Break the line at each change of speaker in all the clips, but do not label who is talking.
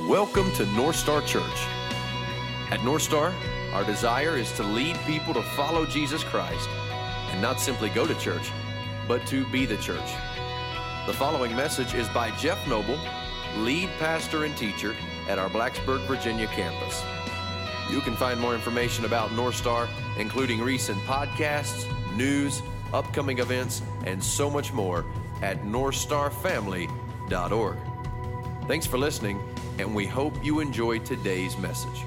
Welcome to North Star Church. At North Star, our desire is to lead people to follow Jesus Christ and not simply go to church, but to be the church. The following message is by Jeff Noble, lead pastor and teacher at our Blacksburg, Virginia campus. You can find more information about North Star, including recent podcasts, news, upcoming events, and so much more at northstarfamily.org. Thanks for listening, and we hope you enjoyed today's message.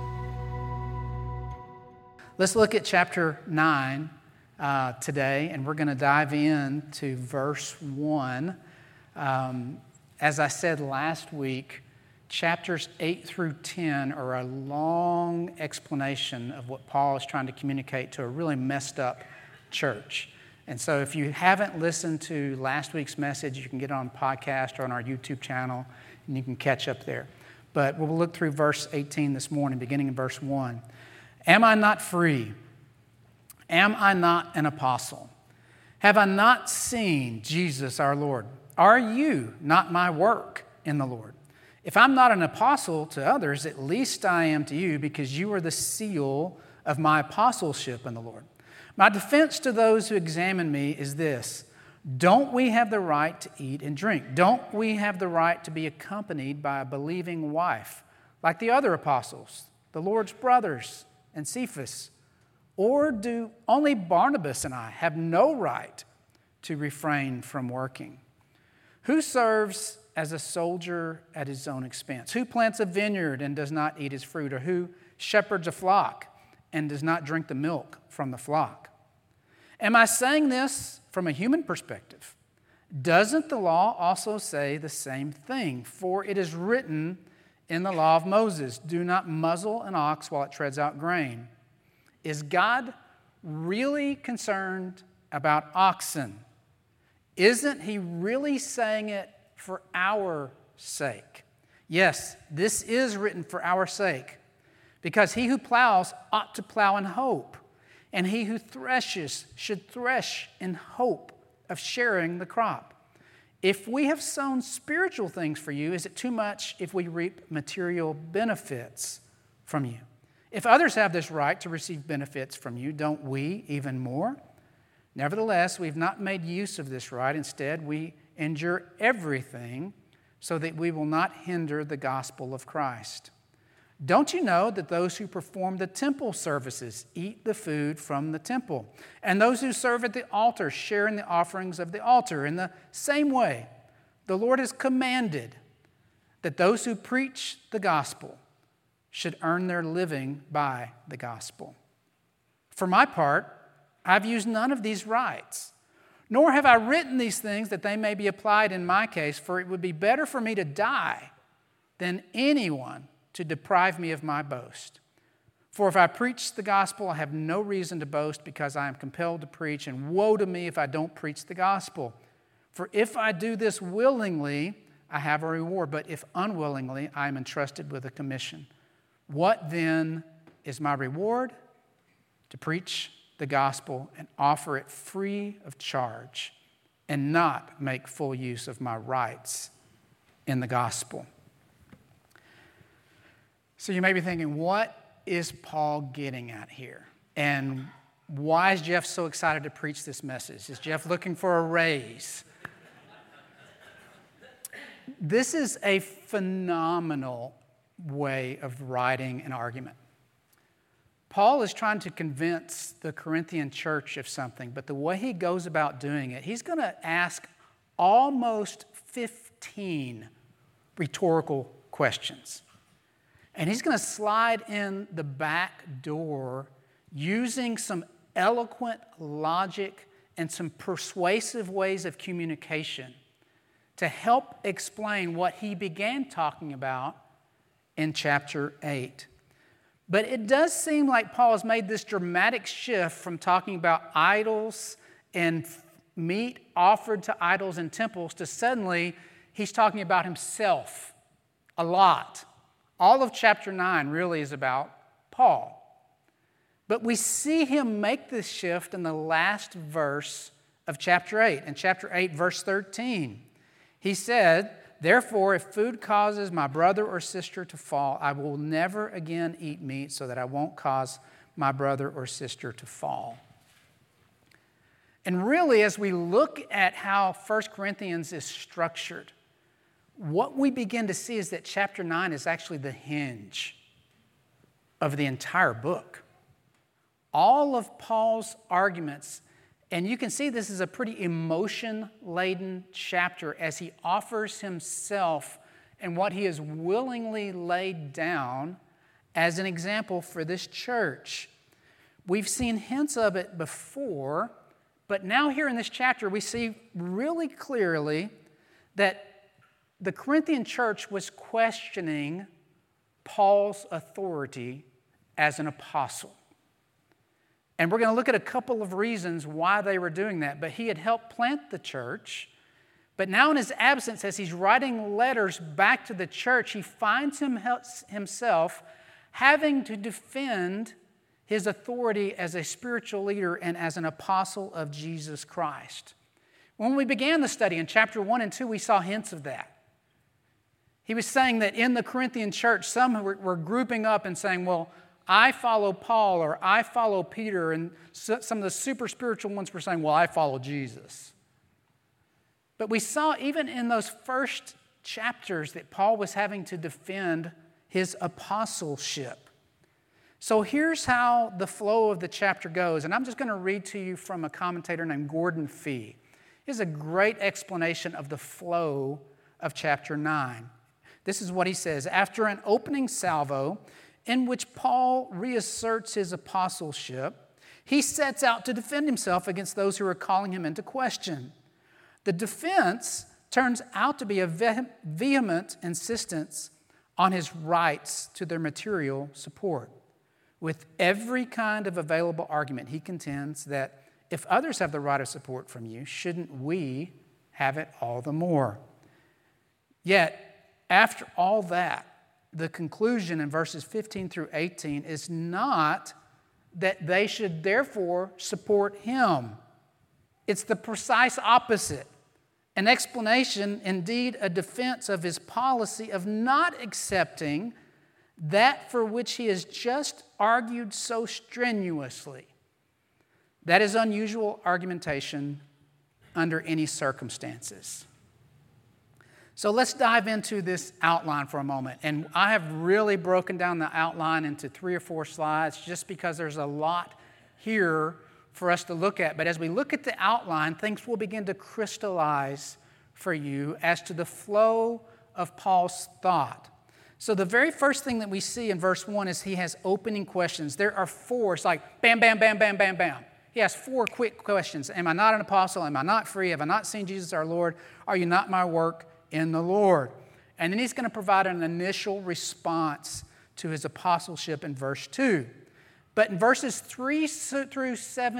Let's look at chapter 9 today, and we're going to dive into verse 1. As I said last week, chapters 8 through 10 are a long explanation of what Paul is trying to communicate to a really messed up church. And so if you haven't listened to last week's message, you can get it on podcast or on our YouTube channel, and you can catch up there. But we'll look through verse 18 this morning, beginning in verse 1. Am I not free? Am I not an apostle? Have I not seen Jesus our Lord? Are you not my work in the Lord? If I'm not an apostle to others, at least I am to you, because you are the seal of my apostleship in the Lord. My defense to those who examine me is this: don't we have the right to eat and drink? Don't we have the right to be accompanied by a believing wife, like the other apostles, the Lord's brothers, and Cephas? Or do only Barnabas and I have no right to refrain from working? Who serves as a soldier at his own expense? Who plants a vineyard and does not eat his fruit? Or who shepherds a flock and does not drink the milk from the flock? Am I saying this from a human perspective? Doesn't the law also say the same thing? For it is written in the law of Moses, do not muzzle an ox while it treads out grain. Is God really concerned about oxen? Isn't he really saying it for our sake? Yes, this is written for our sake, because he who plows ought to plow in hope, and he who threshes should thresh in hope of sharing the crop. If we have sown spiritual things for you, is it too much if we reap material benefits from you? If others have this right to receive benefits from you, don't we even more? Nevertheless, we've not made use of this right. Instead, we endure everything so that we will not hinder the gospel of Christ. Don't you know that those who perform the temple services eat the food from the temple, and those who serve at the altar share in the offerings of the altar? In the same way, the Lord has commanded that those who preach the gospel should earn their living by the gospel. For my part, I've used none of these rights, nor have I written these things that they may be applied in my case, for it would be better for me to die than anyone to deprive me of my boast. For if I preach the gospel, I have no reason to boast, because I am compelled to preach, and woe to me if I don't preach the gospel. For if I do this willingly, I have a reward, but if unwillingly, I am entrusted with a commission. What then is my reward? To preach the gospel and offer it free of charge, and not make full use of my rights in the gospel. So you may be thinking, what is Paul getting at here? And why is Jeff so excited to preach this message? Is Jeff looking for a raise? This is a phenomenal way of writing an argument. Paul is trying to convince the Corinthian church of something, but the way he goes about doing it, he's going to ask almost 15 rhetorical questions. And he's going to slide in the back door using some eloquent logic and some persuasive ways of communication to help explain what he began talking about in chapter 8. But it does seem like Paul has made this dramatic shift from talking about idols and meat offered to idols in temples to suddenly he's talking about himself a lot. All of chapter 9 really is about Paul. But we see him make this shift in the last verse of chapter 8. In chapter 8, verse 13, he said, Therefore, if food causes my brother or sister to fall, I will never again eat meat so that I won't cause my brother or sister to fall. And really, as we look at how 1 Corinthians is structured, what we begin to see is that chapter 9 is actually the hinge of the entire book. All of Paul's arguments, and you can see this is a pretty emotion-laden chapter as he offers himself and what he has willingly laid down as an example for this church. We've seen hints of it before, but now here in this chapter we see really clearly that the Corinthian church was questioning Paul's authority as an apostle. And we're going to look at a couple of reasons why they were doing that. But he had helped plant the church. But now in his absence, as he's writing letters back to the church, he finds himself having to defend his authority as a spiritual leader and as an apostle of Jesus Christ. When we began the study in chapter 1 and 2, we saw hints of that. He was saying that in the Corinthian church, some were grouping up and saying, well, I follow Paul or I follow Peter, and some of the super spiritual ones were saying, well, I follow Jesus. But we saw even in those first chapters that Paul was having to defend his apostleship. So here's how the flow of the chapter goes, and I'm just going to read to you from a commentator named Gordon Fee. Here's a great explanation of the flow of chapter 9. This is what he says. After an opening salvo, in which Paul reasserts his apostleship, he sets out to defend himself against those who are calling him into question. The defense turns out to be a vehement insistence on his rights to their material support. With every kind of available argument, he contends that if others have the right of support from you, shouldn't we have it all the more? Yet, after all that, the conclusion in verses 15 through 18 is not that they should therefore support him. It's the precise opposite. An explanation, indeed a defense of his policy of not accepting that for which he has just argued so strenuously. That is unusual argumentation under any circumstances. So let's dive into this outline for a moment. And I have really broken down the outline into 3 or 4 slides just because there's a lot here for us to look at. But as we look at the outline, things will begin to crystallize for you as to the flow of Paul's thought. So the very first thing that we see in verse 1 is he has opening questions. There are 4. It's like bam, bam, bam, bam, bam, bam. He has 4 quick questions. Am I not an apostle? Am I not free? Have I not seen Jesus our Lord? Are you not my work in the Lord? And then he's going to provide an initial response to his apostleship in verse 2. But in verses 3 through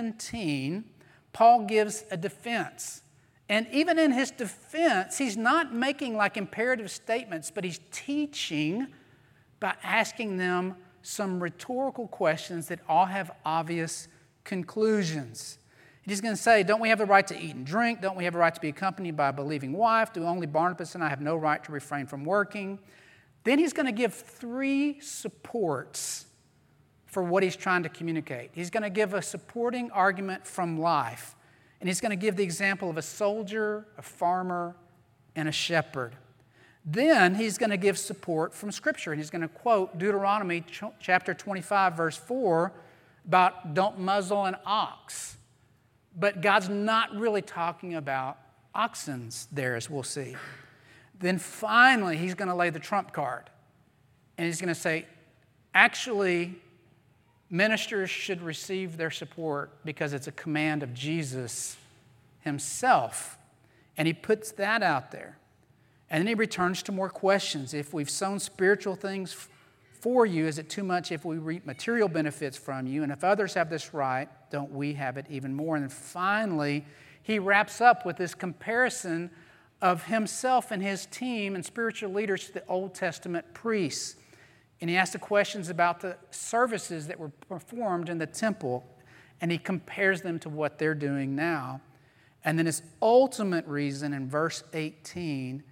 17, Paul gives a defense. And even in his defense, he's not making like imperative statements, but he's teaching by asking them some rhetorical questions that all have obvious conclusions. He's going to say, don't we have the right to eat and drink? Don't we have a right to be accompanied by a believing wife? Do only Barnabas and I have no right to refrain from working? Then he's going to give 3 supports for what he's trying to communicate. He's going to give a supporting argument from life. And he's going to give the example of a soldier, a farmer, and a shepherd. Then he's going to give support from Scripture. And he's going to quote Deuteronomy chapter 25, verse 4, about don't muzzle an ox. But God's not really talking about oxens there, as we'll see. Then finally, he's going to lay the trump card. And he's going to say, actually, ministers should receive their support because it's a command of Jesus himself. And he puts that out there. And then he returns to more questions. If we've sown spiritual things for you, is it too much if we reap material benefits from you? And if others have this right, don't we have it even more? And then finally, he wraps up with this comparison of himself and his team and spiritual leaders to the Old Testament priests. And he asks the questions about the services that were performed in the temple, and he compares them to what they're doing now. And then his ultimate reason in verse 18,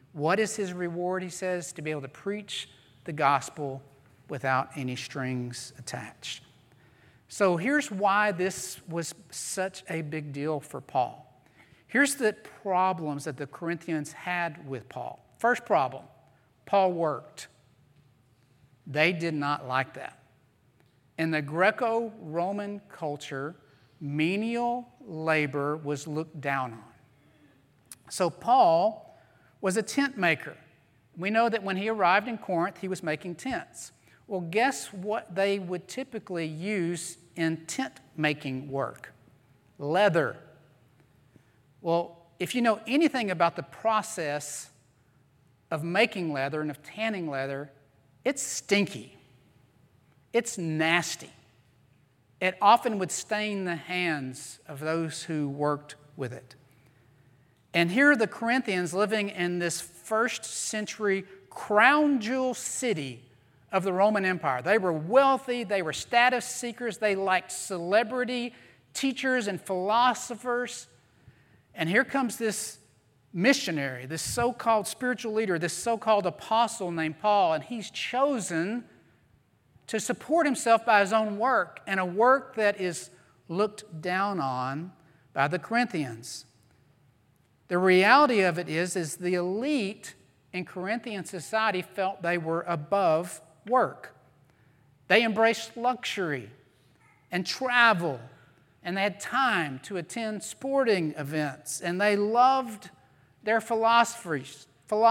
What is his reward, he says? To be able to preach the gospel without any strings attached. So here's why this was such a big deal for Paul. Here's the problems that the Corinthians had with Paul. First problem, Paul worked. They did not like that. In the Greco-Roman culture, menial labor was looked down on. So Paul was a tent maker. We know that when he arrived in Corinth, he was making tents. Well, guess what they would typically use in tent making work? Leather. Well, if you know anything about the process of making leather and of tanning leather, it's stinky. It's nasty. It often would stain the hands of those who worked with it. And here are the Corinthians living in this first century crown jewel city of the Roman Empire. They were wealthy, they were status seekers, they liked celebrity teachers and philosophers. And here comes this missionary, this so-called spiritual leader, this so-called apostle named Paul, and he's chosen to support himself by his own work, and a work that is looked down on by the Corinthians. The reality of it is the elite in Corinthian society felt they were above work. They embraced luxury and travel, and they had time to attend sporting events, and they loved their philosophers.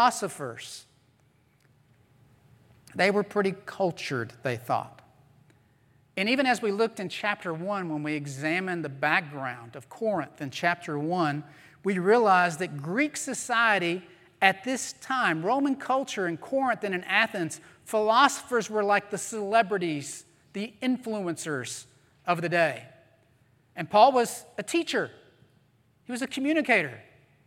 They were pretty cultured, they thought. And even as we looked in chapter 1, when we examined the background of Corinth in chapter 1, we realized that Greek society at this time, Roman culture in Corinth and in Athens, philosophers were like the celebrities, the influencers of the day. And Paul was a teacher. He was a communicator.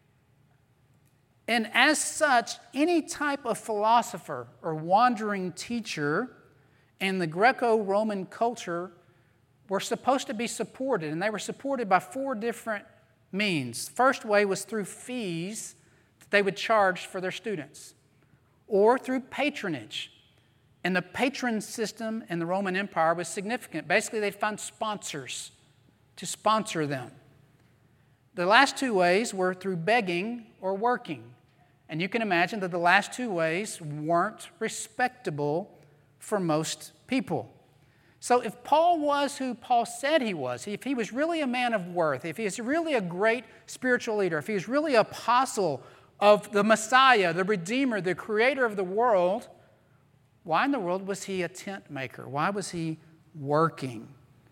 And as such, any type of philosopher or wandering teacher in the Greco-Roman culture were supposed to be supported, and they were supported by 4 different means. First way was through fees that they would charge for their students, or through patronage. And the patron system in the Roman Empire was significant. Basically, they'd find sponsors to sponsor them. The last 2 ways were through begging or working. And you can imagine that the last 2 ways weren't respectable for most people. So if Paul was who Paul said he was, if he was really a man of worth, if he is really a great spiritual leader, if he is really an apostle of the Messiah, the Redeemer, the Creator of the world, why in the world was he a tent maker? Why was he working?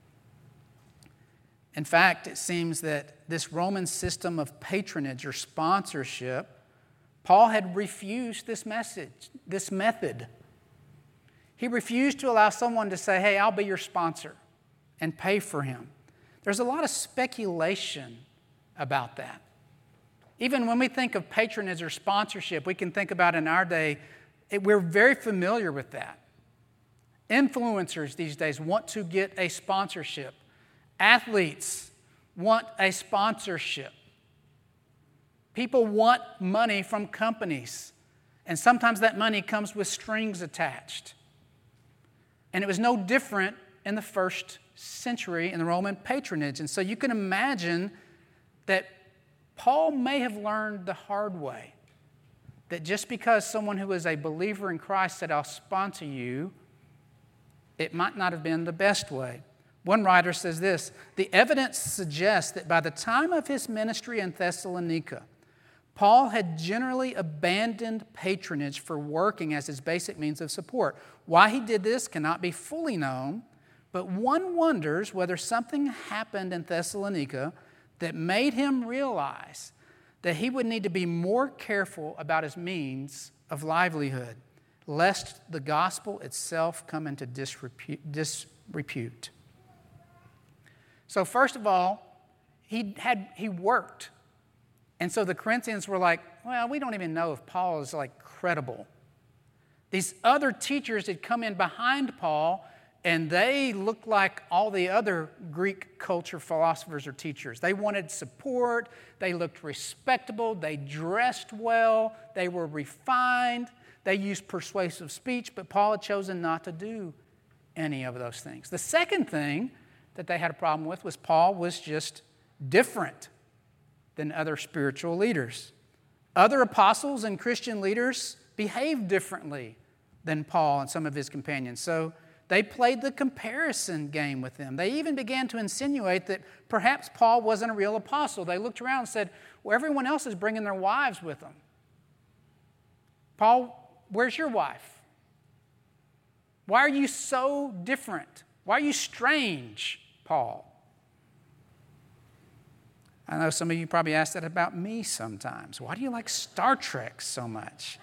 In fact, it seems that this Roman system of patronage or sponsorship, Paul had refused this method. He refused to allow someone to say, hey, I'll be your sponsor and pay for him. There's a lot of speculation about that. Even when we think of patronage or sponsorship, we can think about in our day, we're very familiar with that. Influencers these days want to get a sponsorship. Athletes want a sponsorship. People want money from companies, and sometimes that money comes with strings attached. And it was no different in the first century in the Roman patronage. And so you can imagine that Paul may have learned the hard way that just because someone who is a believer in Christ said, I'll sponsor you, it might not have been the best way. One writer says this, the evidence suggests that by the time of his ministry in Thessalonica, Paul had generally abandoned patronage for working as his basic means of support. Why he did this cannot be fully known, but one wonders whether something happened in Thessalonica that made him realize that he would need to be more careful about his means of livelihood, lest the gospel itself come into disrepute. So first of all, he worked. And so the Corinthians were like, well, we don't even know if Paul is credible. These other teachers had come in behind Paul and they looked like all the other Greek culture philosophers or teachers. They wanted support, they looked respectable, they dressed well, they were refined, they used persuasive speech, but Paul had chosen not to do any of those things. The second thing that they had a problem with was Paul was just different than other spiritual leaders. Other apostles and Christian leaders behaved differently than Paul and some of his companions. So they played the comparison game with them. They even began to insinuate that perhaps Paul wasn't a real apostle. They looked around and said, well, everyone else is bringing their wives with them. Paul, where's your wife? Why are you so different? Why are you strange, Paul? I know some of you probably ask that about me sometimes. Why do you like Star Trek so much?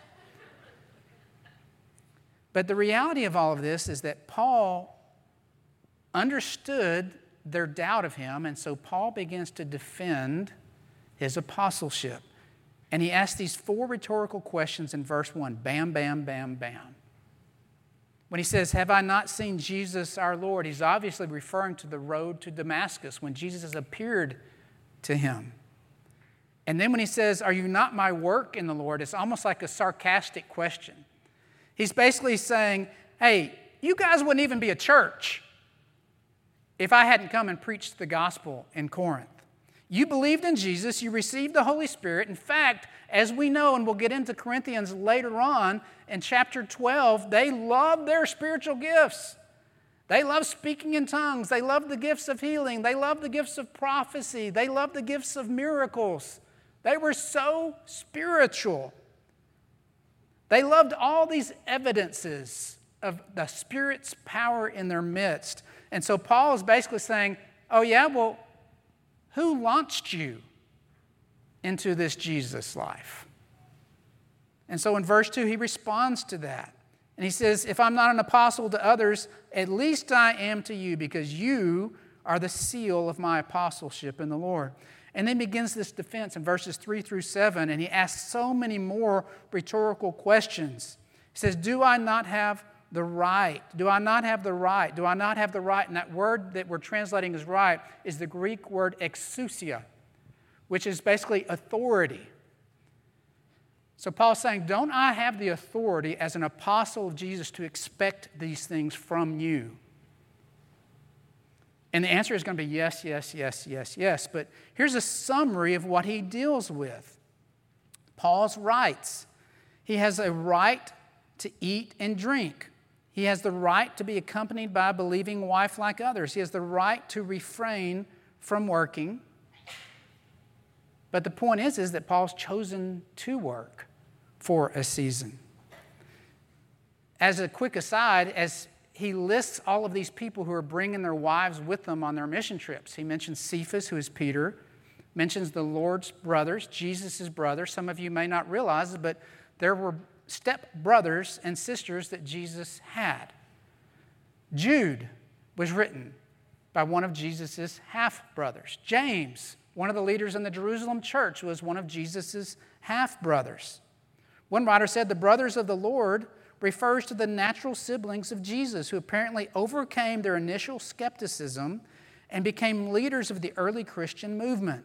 But the reality of all of this is that Paul understood their doubt of him, and so Paul begins to defend his apostleship. And he asks these 4 rhetorical questions in verse 1. Bam, bam, bam, bam. When he says, have I not seen Jesus our Lord? He's obviously referring to the road to Damascus when Jesus has appeared to him. And then when he says, are you not my work in the Lord? It's almost like a sarcastic question. He's basically saying, hey, you guys wouldn't even be a church if I hadn't come and preached the gospel in Corinth. You believed in Jesus, you received the Holy Spirit. In fact, as we know, and we'll get into Corinthians later on, in chapter 12, they love their spiritual gifts. They love speaking in tongues. They love the gifts of healing. They love the gifts of prophecy. They love the gifts of miracles. They were so spiritual. They loved all these evidences of the Spirit's power in their midst. And so Paul is basically saying, oh yeah, well, who launched you into this Jesus life? And so in verse 2, he responds to that. And he says, if I'm not an apostle to others, at least I am to you, because you are the seal of my apostleship in the Lord. And then begins this defense in verses 3 through 7, and he asks so many more rhetorical questions. He says, do I not have the right? Do I not have the right? Do I not have the right? And that word that we're translating as right is the Greek word exousia, which is basically authority. So Paul's saying, don't I have the authority as an apostle of Jesus to expect these things from you? And the answer is going to be yes, yes, yes, yes, yes. But here's a summary of what he deals with. Paul's rights. He has a right to eat and drink. He has the right to be accompanied by a believing wife like others. He has the right to refrain from working. But the point is that Paul's chosen to work for a season. As a quick aside, as he lists all of these people who are bringing their wives with them on their mission trips. He mentions Cephas, who is Peter, mentions the Lord's brothers, Jesus' brothers. Some of you may not realize it, but there were step-brothers and sisters that Jesus had. Jude was written by one of Jesus' half-brothers. James, one of the leaders in the Jerusalem church, was one of Jesus' half-brothers. One writer said the brothers of the Lord refers to the natural siblings of Jesus who apparently overcame their initial skepticism and became leaders of the early Christian movement.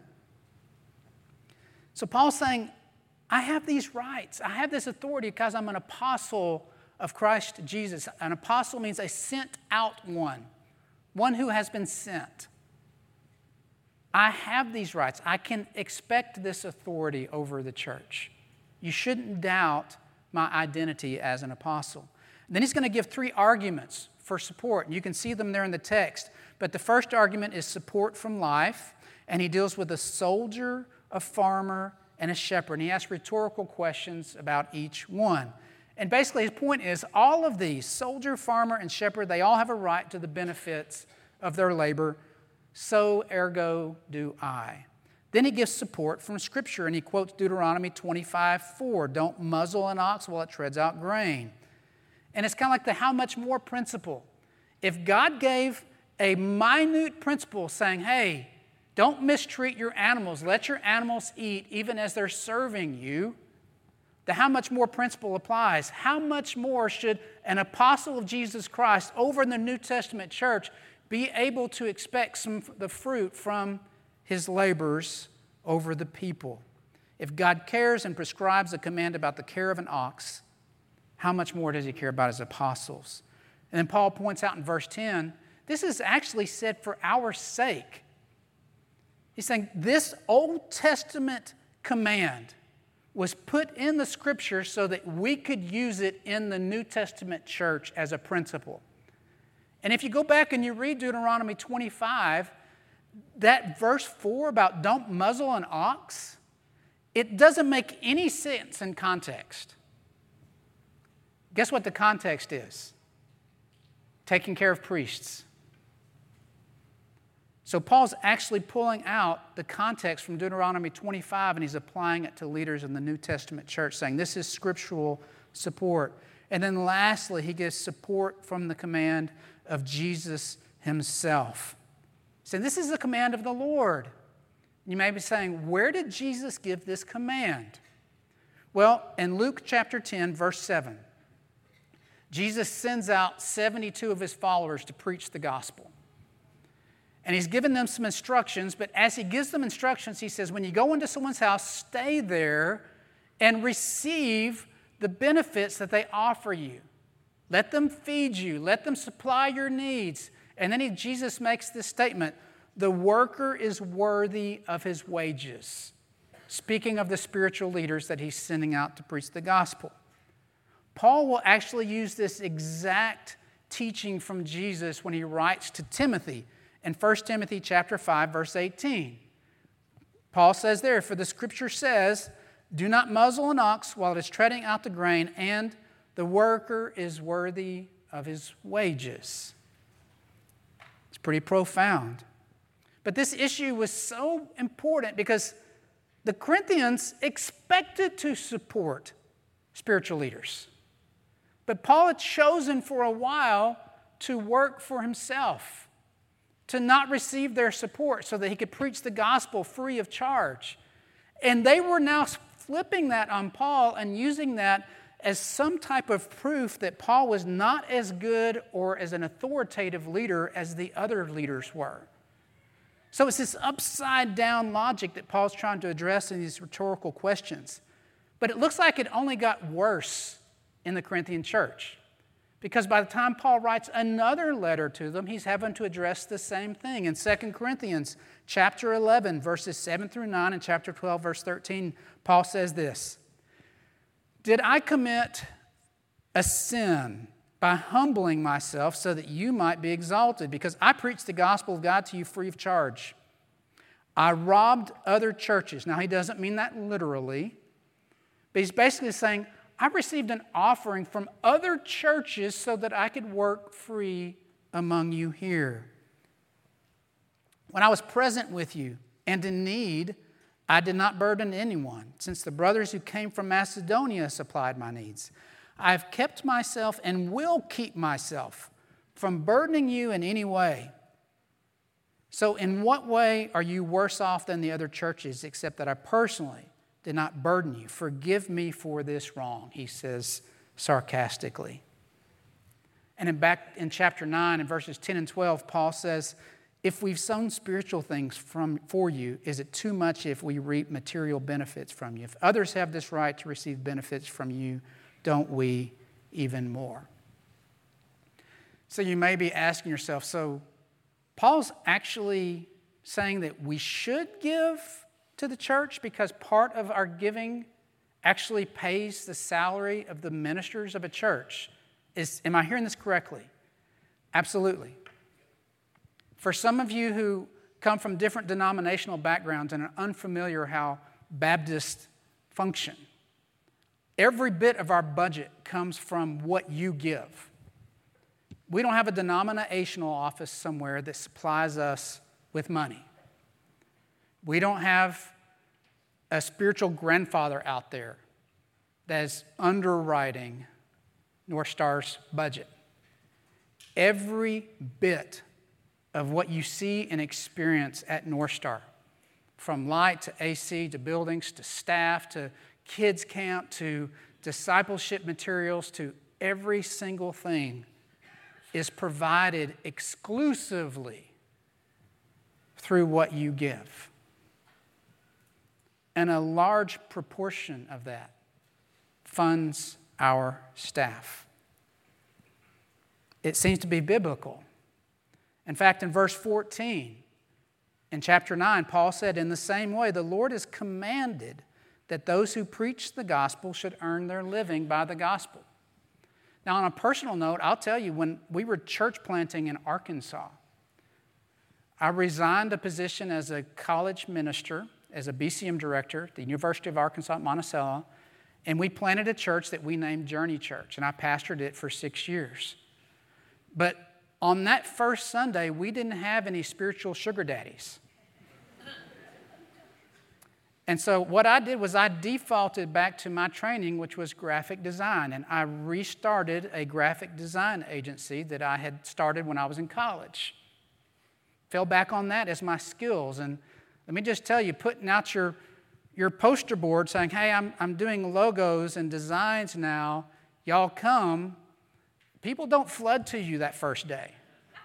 So Paul's saying, I have these rights. I have this authority because I'm an apostle of Christ Jesus. An apostle means a sent out one who has been sent. I have these rights. I can expect this authority over the church. You shouldn't doubt my identity as an apostle. And then he's going to give 3 arguments for support. And you can see them there in the text. But the first argument is support from life. And he deals with a soldier, a farmer, and a shepherd. And he asks rhetorical questions about each one. And basically his point is all of these, soldier, farmer, and shepherd, they all have a right to the benefits of their labor. So ergo do I. Then he gives support from Scripture, and he quotes Deuteronomy 25:4. Don't muzzle an ox while it treads out grain. And it's kind of like the how much more principle. If God gave a minute principle saying, hey, don't mistreat your animals, let your animals eat even as they're serving you, the how much more principle applies. How much more should an apostle of Jesus Christ over in the New Testament church be able to expect the fruit from his labors over the people? If God cares and prescribes a command about the care of an ox, how much more does he care about his apostles? And then Paul points out in verse 10, this is actually said for our sake. He's saying this Old Testament command was put in the Scripture so that we could use it in the New Testament church as a principle. And if you go back and you read Deuteronomy 25, that verse 4 about don't muzzle an ox, it doesn't make any sense in context. Guess what the context is? Taking care of priests. So Paul's actually pulling out the context from Deuteronomy 25 and he's applying it to leaders in the New Testament church, saying this is scriptural support. And then lastly, he gives support from the command of Jesus himself. Saying this is the command of the Lord. You may be saying, where did Jesus give this command? Well, in Luke chapter 10, verse 7, Jesus sends out 72 of his followers to preach the gospel. And he's given them some instructions, but as he gives them instructions, he says, when you go into someone's house, stay there and receive the benefits that they offer you. Let them feed you. Let them supply your needs. And then Jesus makes this statement, the worker is worthy of his wages. Speaking of the spiritual leaders that he's sending out to preach the gospel. Paul will actually use this exact teaching from Jesus when he writes to Timothy in 1 Timothy chapter 5, verse 18. Paul says there, for the scripture says, do not muzzle an ox while it is treading out the grain, and the worker is worthy of his wages. It's pretty profound. But this issue was so important because the Corinthians expected to support spiritual leaders. But Paul had chosen for a while to work for himself, to not receive their support so that he could preach the gospel free of charge. And they were now flipping that on Paul and using that as some type of proof that Paul was not as good or as an authoritative leader as the other leaders were. So it's this upside down logic that Paul's trying to address in these rhetorical questions. But it looks like it only got worse in the Corinthian church. Because by the time Paul writes another letter to them, he's having to address the same thing. In 2 Corinthians chapter 11, verses 7 through 9, and chapter 12, verse 13, Paul says this, did I commit a sin by humbling myself so that you might be exalted? Because I preached the gospel of God to you free of charge. I robbed other churches. Now, he doesn't mean that literally, but he's basically saying, I received an offering from other churches so that I could work free among you here. When I was present with you and in need, I did not burden anyone, since the brothers who came from Macedonia supplied my needs. I have kept myself and will keep myself from burdening you in any way. So in what way are you worse off than the other churches, except that I personally did not burden you? Forgive me for this wrong, he says sarcastically. And back in chapter 9, in verses 10 and 12, Paul says, if we've sown spiritual things for you, is it too much if we reap material benefits from you? If others have this right to receive benefits from you, don't we even more? So you may be asking yourself, so Paul's actually saying that we should give to the church because part of our giving actually pays the salary of the ministers of a church. Am I hearing this correctly? Absolutely. For some of you who come from different denominational backgrounds and are unfamiliar how Baptists function, every bit of our budget comes from what you give. We don't have a denominational office somewhere that supplies us with money. We don't have a spiritual grandfather out there that is underwriting North Star's budget. Every bit of what you see and experience at North Star, from light to AC to buildings to staff to kids camp to discipleship materials to every single thing is provided exclusively through what you give. And a large proportion of that funds our staff. It seems to be biblical. In fact, in verse 14, in chapter 9, Paul said, "In the same way, the Lord has commanded that those who preach the gospel should earn their living by the gospel." Now, on a personal note, I'll tell you, when we were church planting in Arkansas, I resigned a position as a college minister, as a BCM director at the University of Arkansas at Monticello, and we planted a church that we named Journey Church, and I pastored it for 6 years. But on that first Sunday, we didn't have any spiritual sugar daddies. And so what I did was I defaulted back to my training, which was graphic design, and I restarted a graphic design agency that I had started when I was in college. Fell back on that as my skills, and let me just tell you, putting out your poster board saying, "Hey, I'm doing logos and designs now, y'all come," people don't flood to you that first day.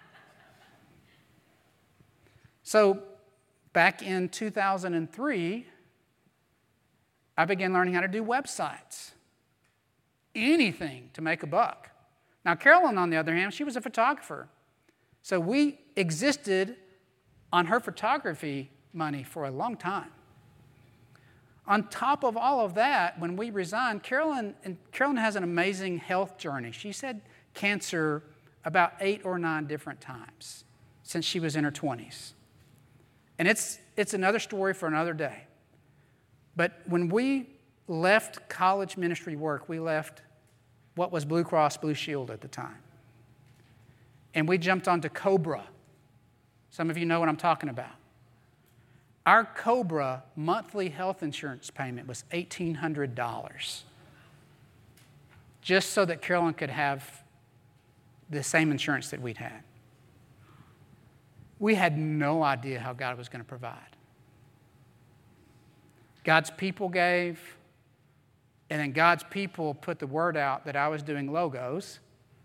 So back in 2003, I began learning how to do websites. Anything to make a buck. Now, Carolyn, on the other hand, she was a photographer. So we existed on her photography money for a long time. On top of all of that, when we resigned, Carolyn has an amazing health journey. She's had cancer about 8 or 9 different times since she was in her 20s. And it's another story for another day. But when we left college ministry work, we left what was Blue Cross Blue Shield at the time. And we jumped onto Cobra. Some of you know what I'm talking about. Our Cobra monthly health insurance payment was $1,800, just so that Carolyn could have the same insurance that we'd had. We had no idea how God was going to provide. God's people gave, and then God's people put the word out that I was doing logos.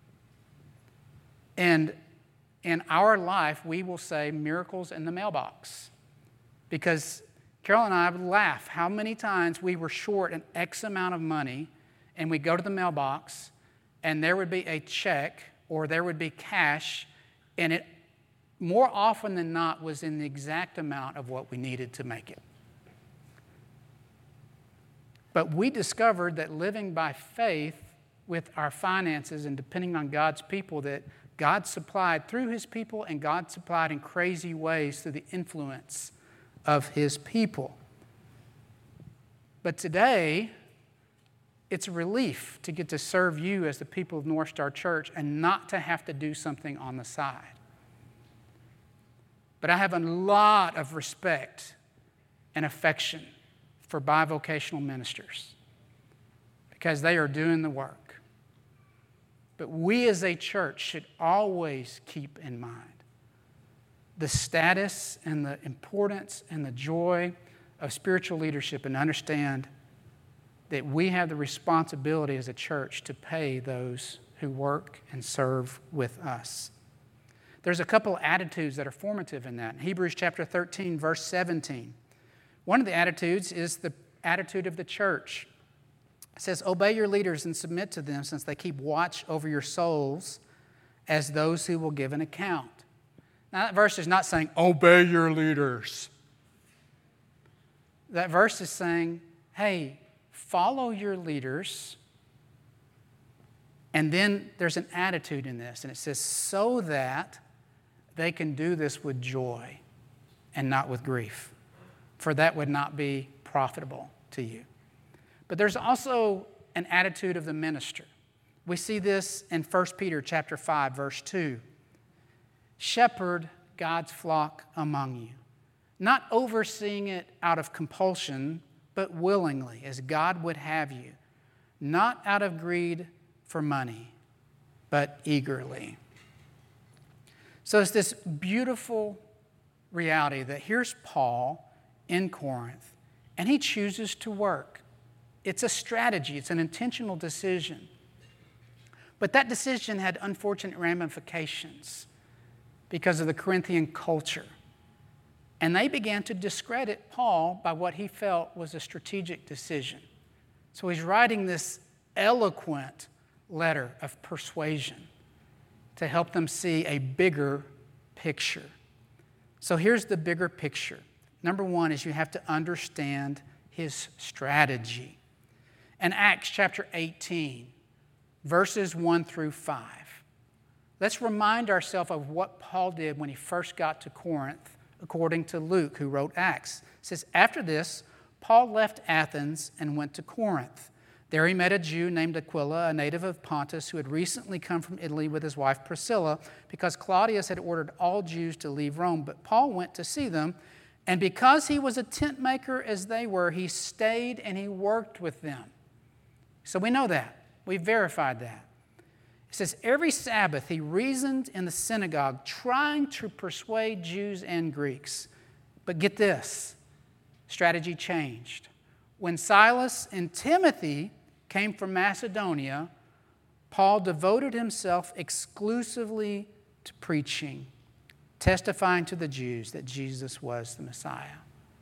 And in our life, we will say miracles in the mailbox. Because Carol and I would laugh how many times we were short an X amount of money, and we'd go to the mailbox, and there would be a check or there would be cash, and it more often than not was in the exact amount of what we needed to make it. But we discovered that living by faith with our finances and depending on God's people, that God supplied through His people, and God supplied in crazy ways through the influence of His people. But today, it's a relief to get to serve you as the people of North Star Church and not to have to do something on the side. But I have a lot of respect and affection for bivocational ministers because they are doing the work. But we as a church should always keep in mind the status and the importance and the joy of spiritual leadership, and understand that we have the responsibility as a church to pay those who work and serve with us. There's a couple of attitudes that are formative in that. In Hebrews chapter 13, verse 17, one of the attitudes is the attitude of the church. It says, "Obey your leaders and submit to them, since they keep watch over your souls as those who will give an account." Now, that verse is not saying, obey your leaders. That verse is saying, hey, follow your leaders. And then there's an attitude in this, and it says, so that they can do this with joy and not with grief, for that would not be profitable to you. But there's also an attitude of the minister. We see this in 1 Peter chapter 5, verse 2. Shepherd God's flock among you, not overseeing it out of compulsion, but willingly, as God would have you, not out of greed for money, but eagerly. So it's this beautiful reality that here's Paul in Corinth, and he chooses to work. It's a strategy. It's an intentional decision. But that decision had unfortunate ramifications because of the Corinthian culture. And they began to discredit Paul by what he felt was a strategic decision. So he's writing this eloquent letter of persuasion to help them see a bigger picture. So here's the bigger picture. Number one is you have to understand his strategy. In Acts chapter 18, verses 1 through 5, let's remind ourselves of what Paul did when he first got to Corinth, according to Luke, who wrote Acts. It says, after this, Paul left Athens and went to Corinth. There he met a Jew named Aquila, a native of Pontus, who had recently come from Italy with his wife Priscilla, because Claudius had ordered all Jews to leave Rome. But Paul went to see them, and because he was a tent maker as they were, he stayed and he worked with them. So we know that. We've verified that. It says, every Sabbath he reasoned in the synagogue, trying to persuade Jews and Greeks. But get this, strategy changed. When Silas and Timothy came from Macedonia, Paul devoted himself exclusively to preaching, testifying to the Jews that Jesus was the Messiah.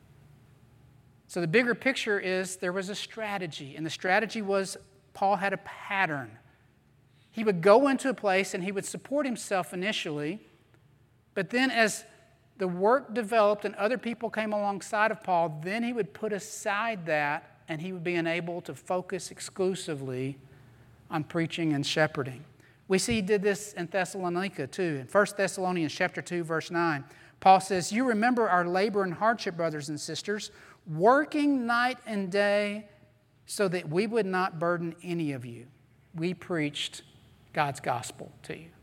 So the bigger picture is there was a strategy, and the strategy was Paul had a pattern. He would go into a place and he would support himself initially, but then as the work developed and other people came alongside of Paul, then he would put aside that and he would be enabled to focus exclusively on preaching and shepherding. We see he did this in Thessalonica too. In 1 Thessalonians chapter 2, verse 9, Paul says, you remember our labor and hardship, brothers and sisters, working night and day so that we would not burden any of you. We preached God's gospel to you.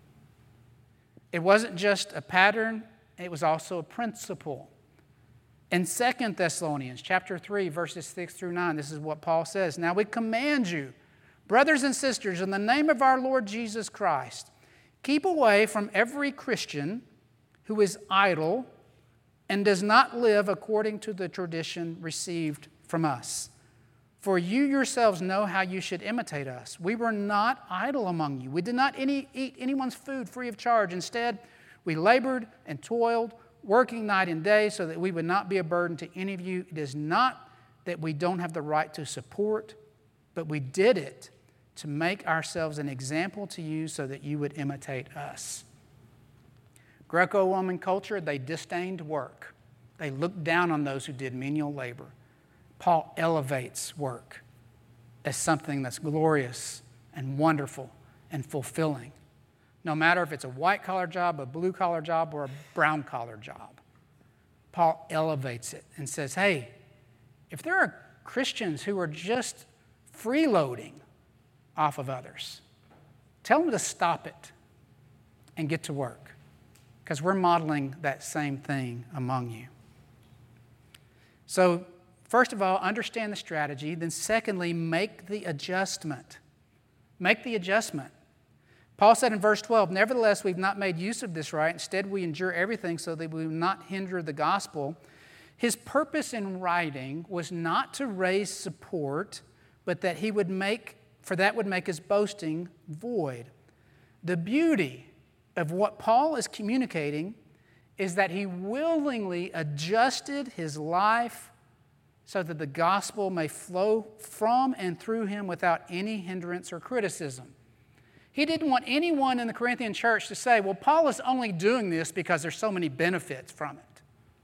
It wasn't just a pattern, it was also a principle. In 2 Thessalonians chapter 3, verses 6 through 9, this is what Paul says. Now we command you, brothers and sisters, in the name of our Lord Jesus Christ, keep away from every Christian who is idle and does not live according to the tradition received from us. For you yourselves know how you should imitate us. We were not idle among you. We did not eat anyone's food free of charge. Instead, we labored and toiled, working night and day so that we would not be a burden to any of you. It is not that we don't have the right to support, but we did it to make ourselves an example to you so that you would imitate us. Greco-Roman culture, they disdained work. They looked down on those who did menial labor. Paul elevates work as something that's glorious and wonderful and fulfilling. No matter if it's a white-collar job, a blue-collar job, or a brown-collar job. Paul elevates it and says, hey, if there are Christians who are just freeloading off of others, tell them to stop it and get to work, because we're modeling that same thing among you. So, first of all, understand the strategy. Then secondly, make the adjustment. Make the adjustment. Paul said in verse 12, nevertheless, we've not made use of this right. Instead, we endure everything so that we will not hinder the gospel. His purpose in writing was not to raise support, but that he would make his boasting void. The beauty of what Paul is communicating is that he willingly adjusted his life so that the gospel may flow from and through him without any hindrance or criticism. He didn't want anyone in the Corinthian church to say, well, Paul is only doing this because there's so many benefits from it.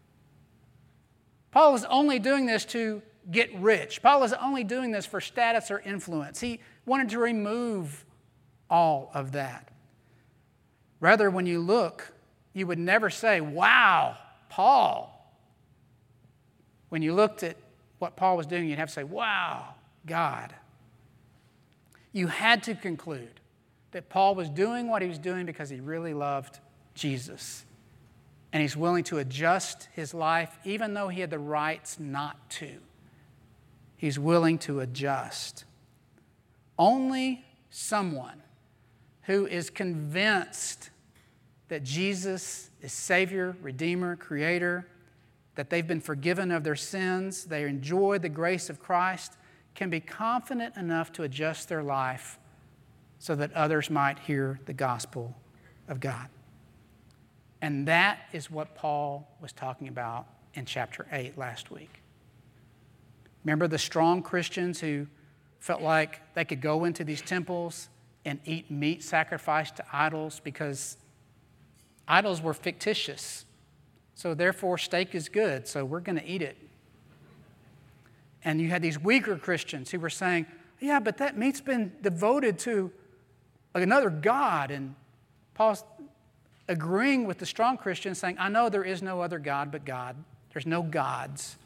Paul is only doing this to get rich. Paul is only doing this for status or influence. He wanted to remove all of that. Rather, when you look, you would never say, wow, Paul. When you looked at what Paul was doing, you'd have to say, wow, God. You had to conclude that Paul was doing what he was doing because he really loved Jesus. And he's willing to adjust his life even though he had the rights not to. He's willing to adjust. Only someone who is convinced that Jesus is Savior, Redeemer, Creator, that they've been forgiven of their sins, they enjoy the grace of Christ, can be confident enough to adjust their life so that others might hear the gospel of God. And that is what Paul was talking about in chapter 8 last week. Remember the strong Christians who felt like they could go into these temples and eat meat sacrificed to idols because idols were fictitious. So therefore, steak is good, so we're going to eat it. And you had these weaker Christians who were saying, yeah, but that meat's been devoted to another God. And Paul's agreeing with the strong Christians, saying, I know there is no other God but God. There's no gods.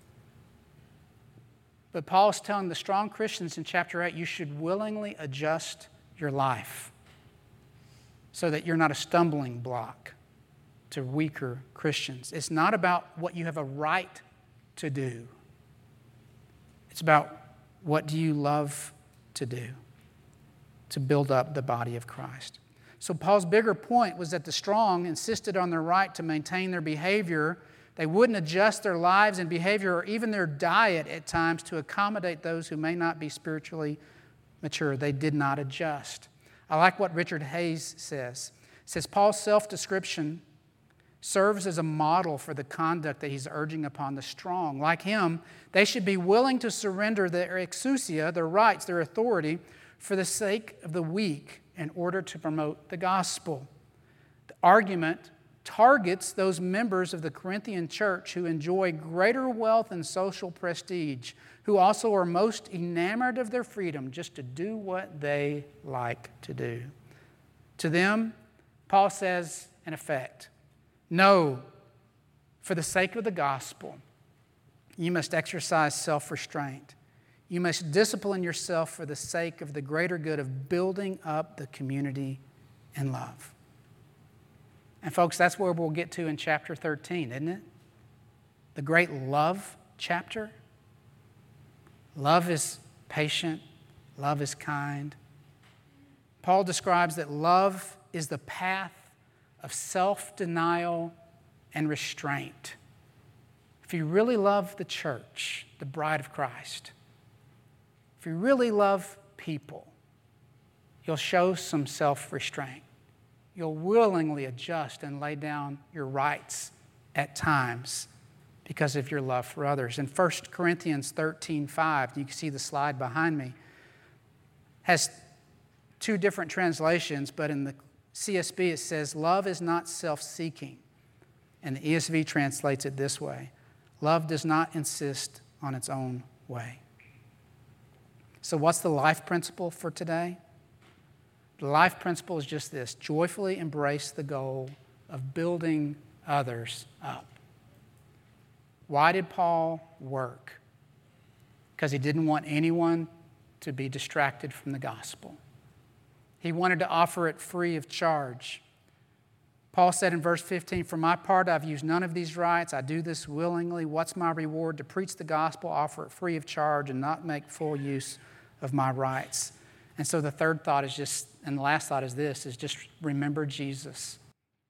But Paul's telling the strong Christians in chapter 8, you should willingly adjust your life so that you're not a stumbling block to weaker Christians. It's not about what you have a right to do. It's about what do you love to do to build up the body of Christ. So Paul's bigger point was that the strong insisted on their right to maintain their behavior. They wouldn't adjust their lives and behavior or even their diet at times to accommodate those who may not be spiritually mature. They did not adjust. I like what Richard Hayes says. He says, Paul's self-description serves as a model for the conduct that he's urging upon the strong. Like him, they should be willing to surrender their exousia, their rights, their authority, for the sake of the weak in order to promote the gospel. The argument targets those members of the Corinthian church who enjoy greater wealth and social prestige, who also are most enamored of their freedom just to do what they like to do. To them, Paul says, in effect, no, for the sake of the gospel, you must exercise self-restraint. You must discipline yourself for the sake of the greater good of building up the community in love. And folks, that's where we'll get to in chapter 13, isn't it? The great love chapter. Love is patient. Love is kind. Paul describes that love is the path of self-denial and restraint. If you really love the church, the bride of Christ, if you really love people, you'll show some self-restraint. You'll willingly adjust and lay down your rights at times because of your love for others. In 1 Corinthians 13:5, you can see the slide behind me, has two different translations, but in the CSB it says, love is not self-seeking. And the ESV translates it this way: love does not insist on its own way. So what's the life principle for today? The life principle is just this: joyfully embrace the goal of building others up. Why did Paul work? Because he didn't want anyone to be distracted from the gospel. He wanted to offer it free of charge. Paul said in verse 15, for my part, I've used none of these rights. I do this willingly. What's my reward? To preach the gospel, offer it free of charge, and not make full use of my rights. And so the third thought is just, and the last thought is this, is just remember Jesus.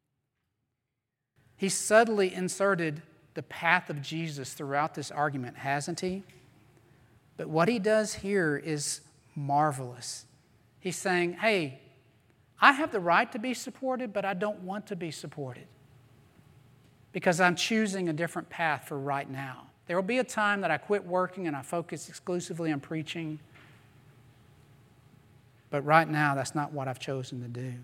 He subtly inserted the path of Jesus throughout this argument, hasn't he? But what he does here is marvelous. He's saying, hey, I have the right to be supported, but I don't want to be supported because I'm choosing a different path for right now. There will be a time that I quit working and I focus exclusively on preaching. But right now, that's not what I've chosen to do.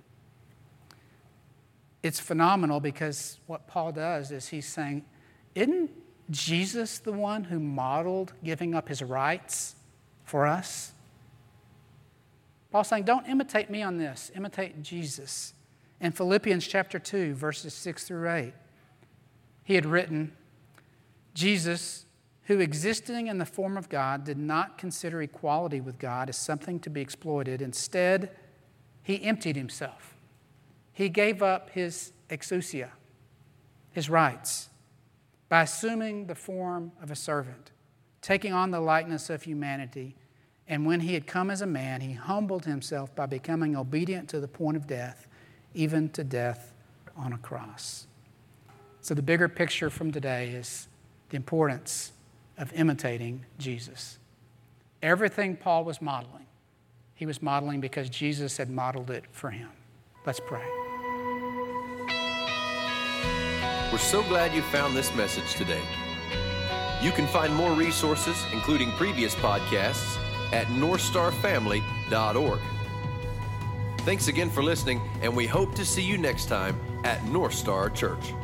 It's phenomenal because what Paul does is he's saying, isn't Jesus the one who modeled giving up his rights for us? Paul's saying, don't imitate me on this. Imitate Jesus. In Philippians chapter 2, verses 6 through 8, he had written, Jesus, who existing in the form of God, did not consider equality with God as something to be exploited. Instead, he emptied himself. He gave up his exousia, his rights, by assuming the form of a servant, taking on the likeness of humanity. And when he had come as a man, he humbled himself by becoming obedient to the point of death, even to death on a cross. So the bigger picture from today is the importance of imitating Jesus. Everything Paul was modeling, he was modeling because Jesus had modeled it for him. Let's pray.
We're so glad you found this message today. You can find more resources, including previous podcasts, at northstarfamily.org. Thanks again for listening, and we hope to see you next time at North Star Church.